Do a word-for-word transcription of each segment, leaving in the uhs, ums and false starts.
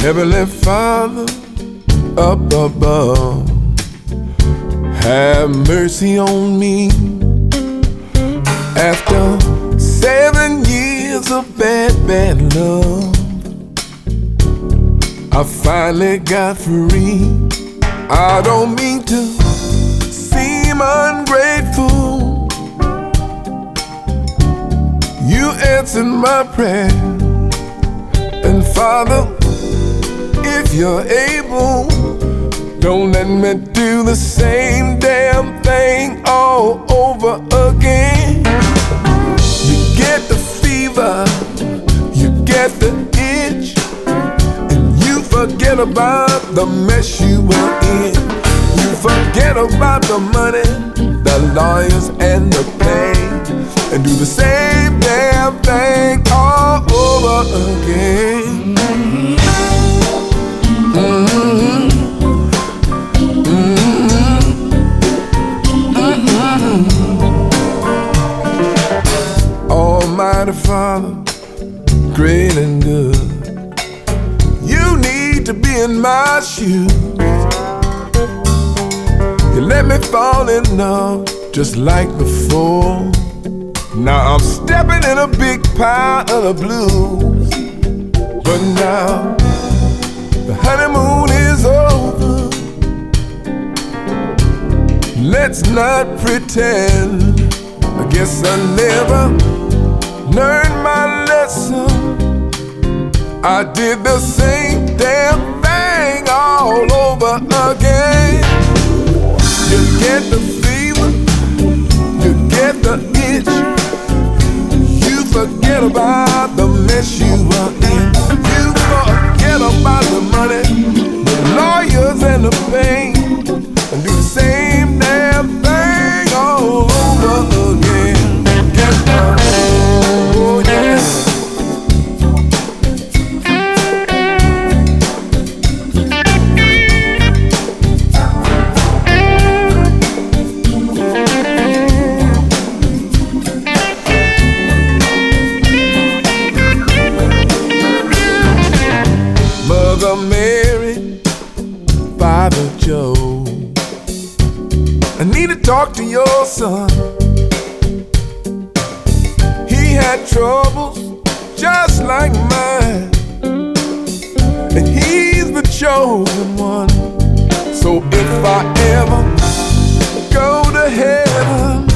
Heavenly Father, up above, have mercy on me. After seven years of bad, bad love, I finally got free. I don't mean to seem ungrateful. You answered my prayer, and Father, if you're able, don't let me do the same damn thing all over again. You get the fever, you get the itch, and you forget about the mess you were in. You forget about the money, the lawyers, and the pain, and do the same damn thing all over again. Mm-hmm. Mm-hmm. Mm-hmm. Almighty Father, great and good, you need to be in my shoes. You let me fall in love just like before. Now I'm stepping in a big pile of the blues, but now the honeymoon is over. Let's not pretend. I guess I never learned my lesson. I did the same damn thing all over again. You get the fever, you get the itch, you forget about the mess you were in. You forget about the money, the lawyers, and the pain, and do the same damn thing all over again. Get down, oh yeah. Mother Mary, Father Joe, I need to talk to your son. He had troubles just like mine, and he's the chosen one. So if I ever go to heaven,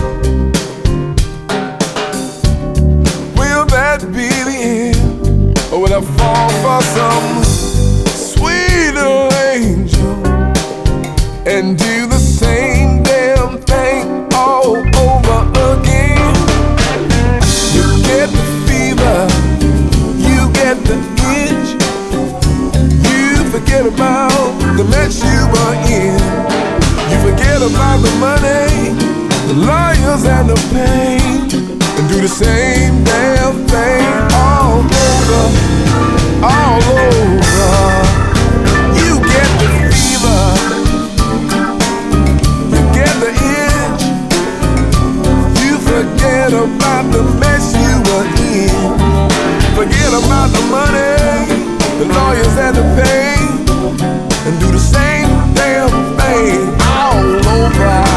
will that be the end? Or will I fall for some sweet little angel and do the same damn thing all over again? You get the fever, you get the itch, you forget about the mess you were in. You forget about the money, the lawyers, and the pain, and do the same damn thing all over, all over. You get the fever, you get the itch, you forget about the mess you were in. Forget about the money, the lawyers, and the pain, and do the same damn thing all over.